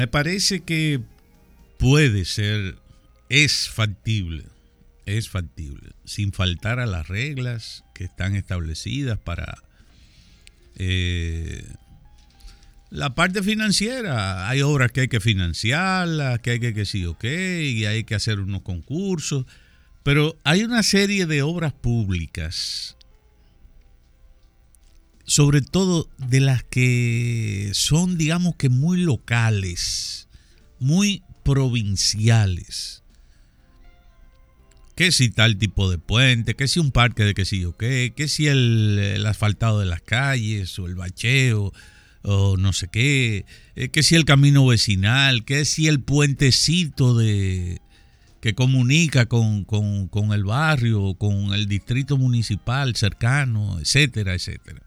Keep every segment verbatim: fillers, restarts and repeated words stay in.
Me parece que puede ser, es factible, es factible, sin faltar a las reglas que están establecidas para eh, la parte financiera. Hay obras que hay que financiarlas, que hay que que sí o qué, y hay que hacer unos concursos, pero hay una serie de obras públicas, sobre todo de las que son, digamos que muy locales, muy provinciales. Que si tal tipo de puente, que si un parque de que sí o qué, que si el, el asfaltado de las calles o el bacheo o no sé qué, que si el camino vecinal, que si el puentecito de que comunica con, con, con el barrio, con el distrito municipal cercano, etcétera, etcétera.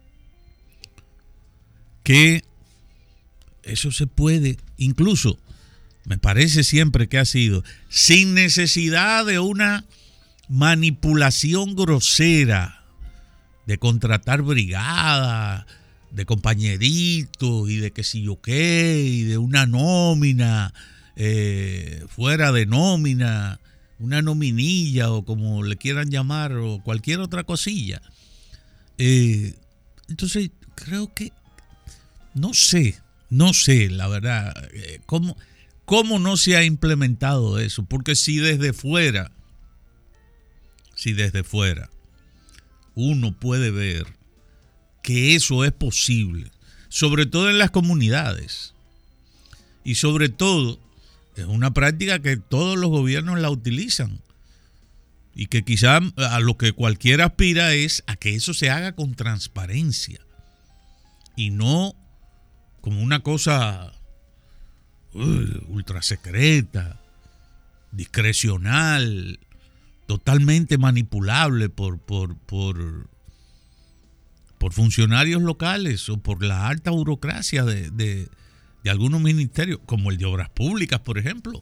Que eso se puede, incluso me parece siempre que ha sido sin necesidad de una manipulación grosera, de contratar brigada, de compañeritos y de que si yo qué, y de una nómina, eh, fuera de nómina, una nominilla o como le quieran llamar, o cualquier otra cosilla. Eh, entonces creo que No sé, no sé, la verdad, cómo, cómo no se ha implementado eso. Porque si desde fuera, si desde fuera uno puede ver que eso es posible, sobre todo en las comunidades, y sobre todo es una práctica que todos los gobiernos la utilizan, y que quizá a lo que cualquiera aspira es a que eso se haga con transparencia, y no como una cosa uh, ultra secreta, discrecional, totalmente manipulable por, por, por, por funcionarios locales o por la alta burocracia de, de, de algunos ministerios, como el de Obras Públicas, por ejemplo.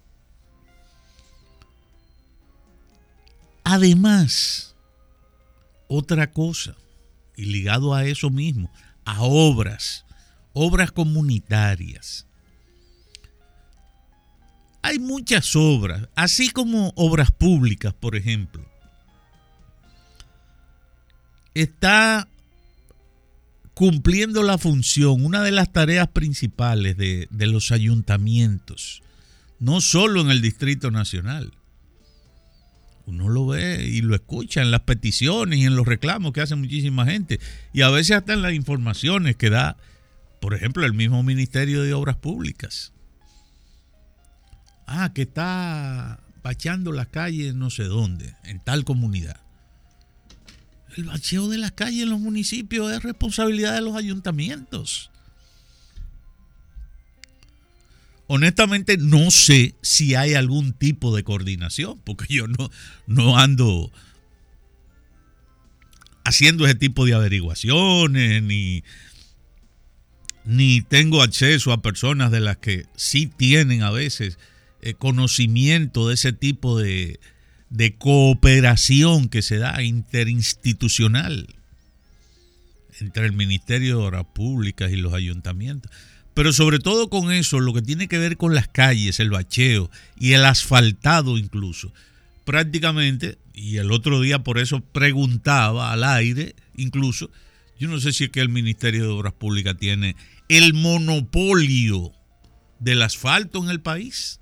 Además, otra cosa, y ligado a eso mismo, a obras, obras comunitarias. Hay muchas obras, así como obras públicas, por ejemplo. Está cumpliendo la función, una de las tareas principales de, de los ayuntamientos, no solo en el Distrito Nacional. Uno lo ve y lo escucha en las peticiones y en los reclamos que hace muchísima gente, y a veces hasta en las informaciones que da, por ejemplo, el mismo Ministerio de Obras Públicas. Ah, que está bacheando las calles no sé dónde, en tal comunidad. El bacheo de las calles en los municipios es responsabilidad de los ayuntamientos. Honestamente no sé si hay algún tipo de coordinación, porque yo no, no ando haciendo ese tipo de averiguaciones, ni... ni tengo acceso a personas de las que sí tienen a veces eh, conocimiento de ese tipo de, de cooperación que se da interinstitucional entre el Ministerio de Obras Públicas y los ayuntamientos. Pero sobre todo con eso, lo que tiene que ver con las calles, el bacheo y el asfaltado incluso, prácticamente, y el otro día por eso preguntaba al aire incluso, yo no sé si es que el Ministerio de Obras Públicas tiene el monopolio del asfalto en el país.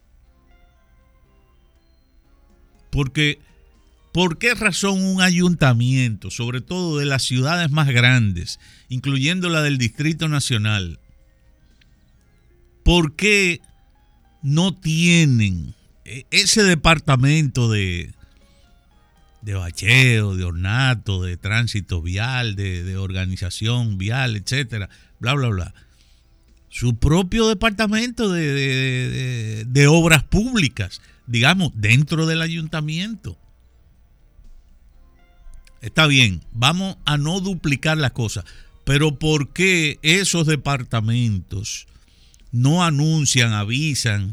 Porque, ¿por qué razón un ayuntamiento, sobre todo de las ciudades más grandes, incluyendo la del Distrito Nacional, por qué no tienen ese departamento de... de bacheo, de ornato, de tránsito vial, de, de organización vial, etcétera, bla, bla, bla? Su propio departamento de, de, de, de obras públicas, digamos, dentro del ayuntamiento. Está bien, vamos a no duplicar las cosas, pero ¿por qué esos departamentos no anuncian, avisan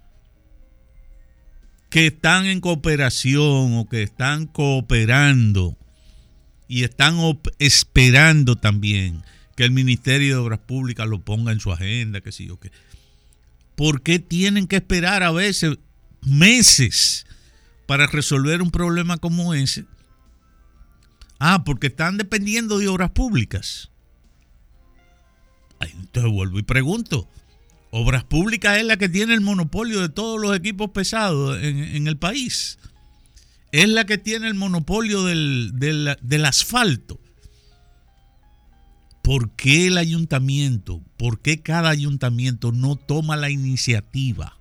que están en cooperación o que están cooperando y están esperando también que el Ministerio de Obras Públicas lo ponga en su agenda, que sí o qué? ¿Por qué tienen que esperar a veces meses para resolver un problema como ese? Ah, porque están dependiendo de obras públicas. Entonces vuelvo y pregunto, Obras Públicas es la que tiene el monopolio de todos los equipos pesados en, en el país. Es la que tiene el monopolio del, del, del asfalto. ¿Por qué el ayuntamiento, por qué cada ayuntamiento no toma la iniciativa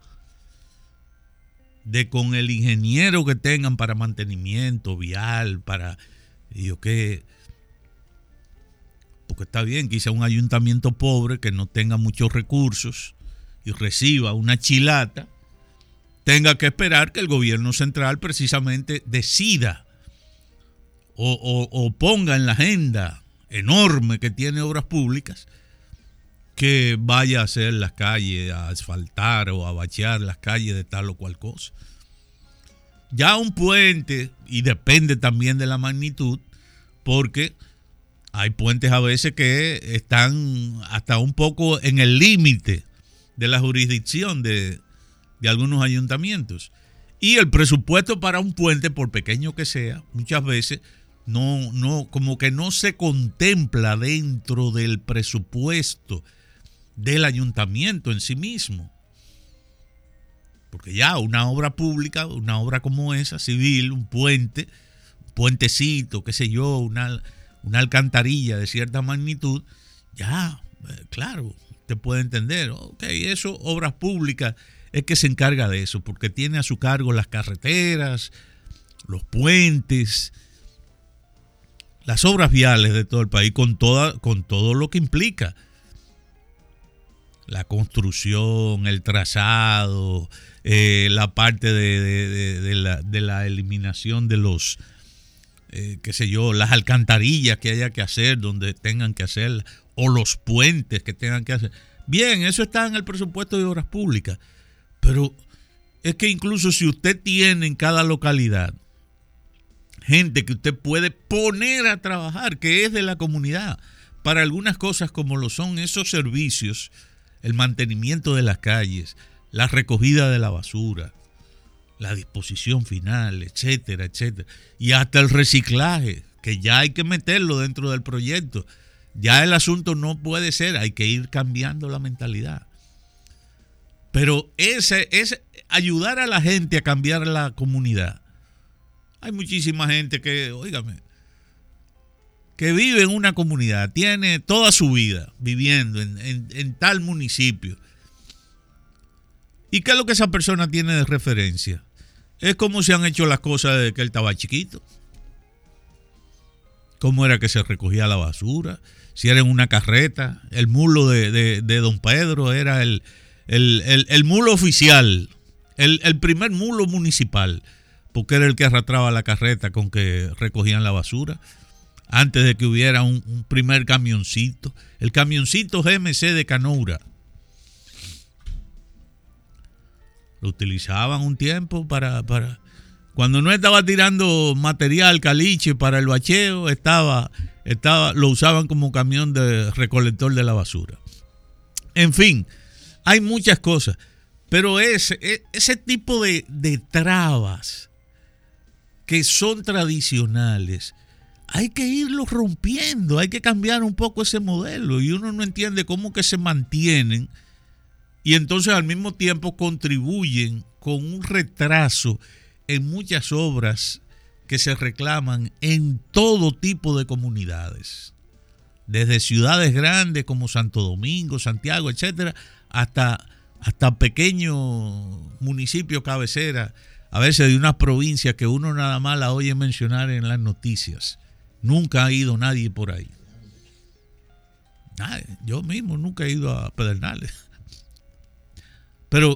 de con el ingeniero que tengan para mantenimiento vial, para, yo qué, porque está bien, quizá un ayuntamiento pobre que no tenga muchos recursos y reciba una chilata, tenga que esperar que el gobierno central precisamente decida o, o, o ponga en la agenda enorme que tiene Obras Públicas que vaya a hacer las calles, a asfaltar o a bachear las calles de tal o cual cosa. Ya un puente, y depende también de la magnitud, porque hay puentes a veces que están hasta un poco en el límite de la jurisdicción de, de algunos ayuntamientos. Y el presupuesto para un puente, por pequeño que sea, muchas veces no, no, como que no se contempla dentro del presupuesto del ayuntamiento en sí mismo. Porque ya una obra pública, una obra como esa, civil, un puente, un puentecito, qué sé yo, una, una alcantarilla de cierta magnitud, ya, eh, claro, te puede entender. Ok, eso, Obras Públicas es que se encarga de eso, porque tiene a su cargo las carreteras, los puentes, las obras viales de todo el país, con, toda, con todo lo que implica. La construcción, el trazado, eh, la parte de, de, de, de, la, de la eliminación de los, eh, qué sé yo, las alcantarillas que haya que hacer donde tengan que hacer, o los puentes que tengan que hacer. Bien, eso está en el presupuesto de Obras Públicas, pero es que incluso si usted tiene en cada localidad gente que usted puede poner a trabajar, que es de la comunidad, para algunas cosas como lo son esos servicios, el mantenimiento de las calles, la recogida de la basura, la disposición final, etcétera, etcétera. Y hasta el reciclaje, que ya hay que meterlo dentro del proyecto. Ya el asunto no puede ser, hay que ir cambiando la mentalidad. Pero ese es ayudar a la gente a cambiar la comunidad. Hay muchísima gente que, óigame, que vive en una comunidad, tiene toda su vida viviendo en, en, en tal municipio. ¿Y qué es lo que esa persona tiene de referencia? Es cómo se han hecho las cosas desde que él estaba chiquito. Cómo era que se recogía la basura, si era en una carreta. El mulo de, de, de don Pedro era el, el, el, el mulo oficial, el, el primer mulo municipal, porque era el que arrastraba la carreta con que recogían la basura. Antes de que hubiera un, un primer camioncito. El camioncito G M C de Canoura. Lo utilizaban un tiempo para, para... Cuando no estaba tirando material, caliche para el bacheo, estaba, estaba, lo usaban como camión de recolector de la basura. En fin, hay muchas cosas. Pero ese, ese tipo de, de trabas que son tradicionales, hay que irlo rompiendo, hay que cambiar un poco ese modelo, y uno no entiende cómo que se mantienen y entonces al mismo tiempo contribuyen con un retraso en muchas obras que se reclaman en todo tipo de comunidades, desde ciudades grandes como Santo Domingo, Santiago, etcétera, hasta, hasta pequeños municipios cabecera, a veces de unas provincias que uno nada más la oye mencionar en las noticias. Nunca ha ido nadie por ahí. Nadie. Yo mismo nunca he ido a Pedernales. Pero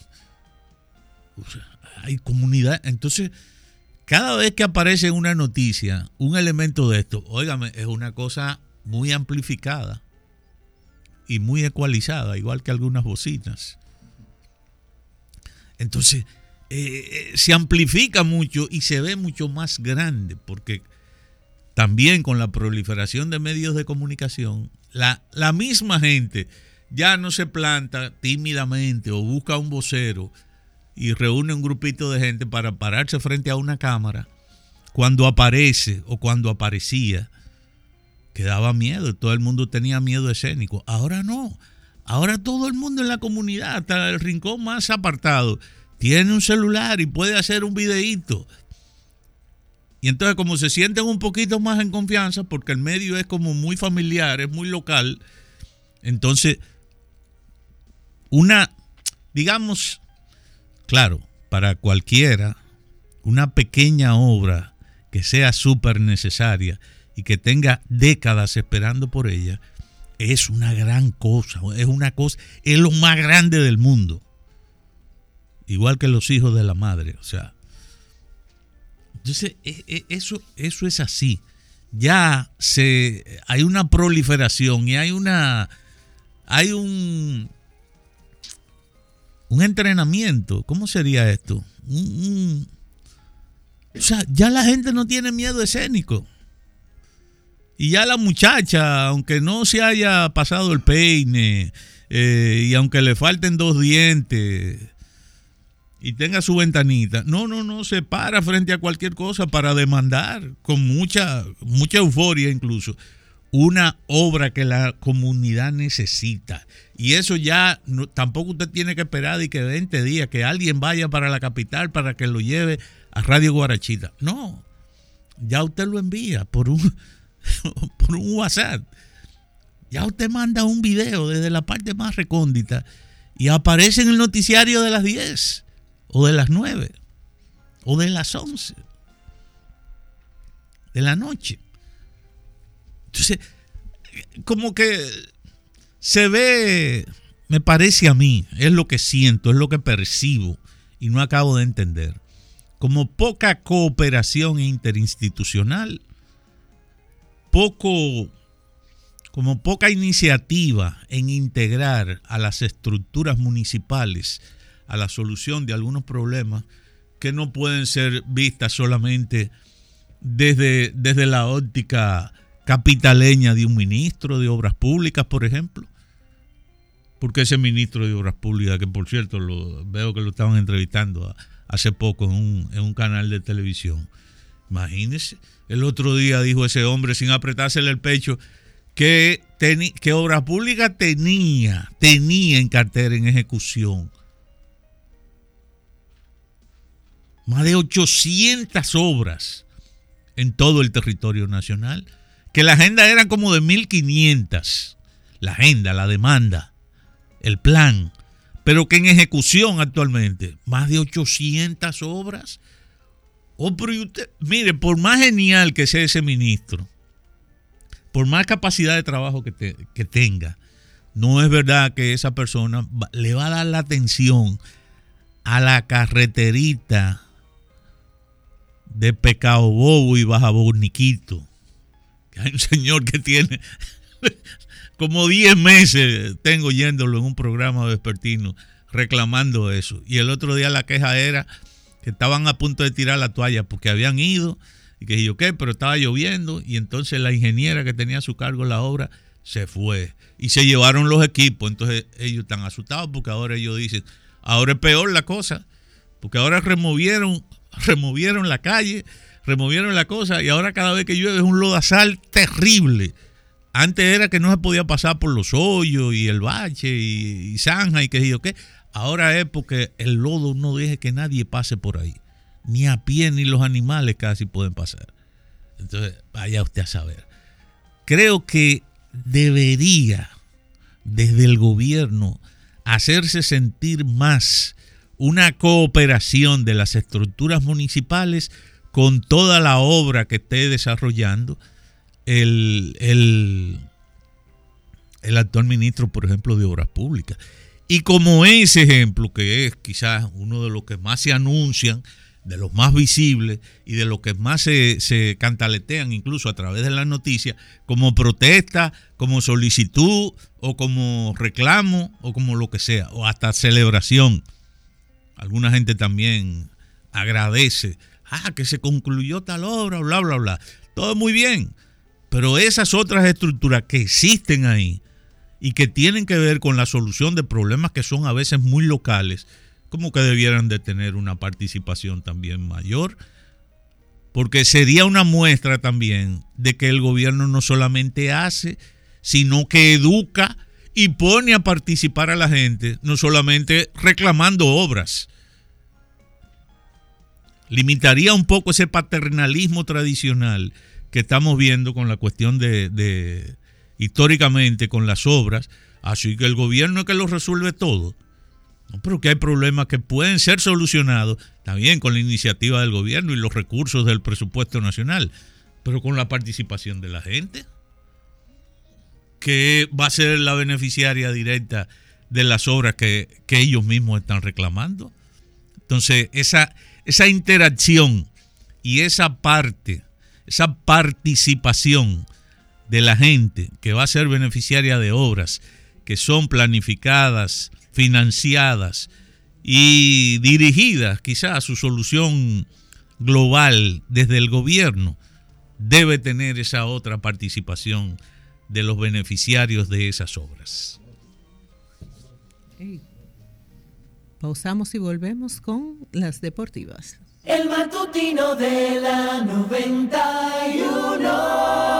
o sea, hay comunidad. Entonces, cada vez que aparece en una noticia un elemento de esto, óigame, es una cosa muy amplificada y muy ecualizada, igual que algunas bocinas. Entonces, eh, se amplifica mucho y se ve mucho más grande, porque también con la proliferación de medios de comunicación, la, la misma gente ya no se planta tímidamente o busca un vocero y reúne un grupito de gente para pararse frente a una cámara cuando aparece o cuando aparecía, que daba miedo, todo el mundo tenía miedo escénico. Ahora no, ahora todo el mundo en la comunidad, hasta el rincón más apartado, tiene un celular y puede hacer un videíto. Y entonces como se sienten un poquito más en confianza, porque el medio es como muy familiar, es muy local, entonces una, digamos, claro, para cualquiera, una pequeña obra que sea súper necesaria y que tenga décadas esperando por ella, es una gran cosa, es una cosa, es lo más grande del mundo. Igual que los hijos de la madre, o sea. Entonces, eso, eso es así. Ya se, hay una proliferación y hay una, hay un, un entrenamiento. ¿Cómo sería esto? Un, un, o sea, ya la gente no tiene miedo escénico. Y ya la muchacha, aunque no se haya pasado el peine, eh, y aunque le falten dos dientes y tenga su ventanita, no, no, no, se para frente a cualquier cosa para demandar con mucha, mucha euforia incluso, una obra que la comunidad necesita. Y eso ya no, tampoco usted tiene que esperar y que veinte días que alguien vaya para la capital para que lo lleve a Radio Guarachita. No, ya usted lo envía por un, por un WhatsApp. Ya usted manda un video desde la parte más recóndita y aparece en el noticiario de las diez o de las nueve o de las once de la noche. Entonces, como que se ve, me parece a mí, es lo que siento, es lo que percibo y no acabo de entender, como poca cooperación interinstitucional, poco, como poca iniciativa en integrar a las estructuras municipales a la solución de algunos problemas que no pueden ser vistas solamente desde, desde la óptica capitaleña de un ministro de Obras Públicas, por ejemplo. Porque ese ministro de Obras Públicas, que por cierto lo, veo que lo estaban entrevistando a, hace poco en un, en un canal de televisión. Imagínense, el otro día dijo ese hombre sin apretársele el pecho que, teni, que Obras Públicas tenía, tenía en cartera, en ejecución, más de ochocientas obras en todo el territorio nacional, que la agenda era como de mil quinientas, la agenda, la demanda, el plan, pero que en ejecución actualmente, más de ochocientas obras. Oh, pero usted, mire, por más genial que sea ese ministro, por más capacidad de trabajo que, te, que tenga, no es verdad que esa persona va, le va a dar la atención a la carreterita de Pecado Bobo y Baja Borniquito. Que hay un señor que tiene como diez meses, tengo yéndolo en un programa vespertino, reclamando eso. Y el otro día la queja era que estaban a punto de tirar la toalla porque habían ido y que yo qué, pero estaba lloviendo y entonces la ingeniera que tenía a su cargo la obra se fue y se llevaron los equipos. Entonces ellos están asustados porque ahora ellos dicen, ahora es peor la cosa, porque ahora removieron, removieron la calle, removieron la cosa y ahora cada vez que llueve es un lodazal terrible. Antes era que no se podía pasar por los hoyos y el bache y, y zanja y qué sé yo qué. Ahora es porque el lodo no deja que nadie pase por ahí. Ni a pie ni los animales casi pueden pasar. Entonces, vaya usted a saber. Creo que debería, desde el gobierno, hacerse sentir más una cooperación de las estructuras municipales con toda la obra que esté desarrollando el, el, el actual ministro, por ejemplo, de Obras Públicas. Y como ese ejemplo, que es quizás uno de los que más se anuncian, de los más visibles y de los que más se, se cantaletean incluso a través de las noticias, como protesta, como solicitud o como reclamo o como lo que sea, o hasta celebración. Alguna gente también agradece, ah, que se concluyó tal obra, bla, bla, bla. Todo muy bien, pero esas otras estructuras que existen ahí y que tienen que ver con la solución de problemas que son a veces muy locales, como que debieran de tener una participación también mayor, porque sería una muestra también de que el gobierno no solamente hace, sino que educa y pone a participar a la gente, no solamente reclamando obras. Limitaría un poco ese paternalismo tradicional que estamos viendo con la cuestión de, de históricamente con las obras, así que el gobierno es que lo resuelve todo. No, pero que hay problemas que pueden ser solucionados también con la iniciativa del gobierno y los recursos del presupuesto nacional, pero con la participación de la gente, que va a ser la beneficiaria directa de las obras que, que ellos mismos están reclamando. Entonces, esa, esa interacción y esa parte, esa participación de la gente que va a ser beneficiaria de obras que son planificadas, financiadas y dirigidas quizás a su solución global desde el gobierno, debe tener esa otra participación de los beneficiarios de esas obras. Okay. Pausamos y volvemos con las deportivas. El matutino de la noventa y uno.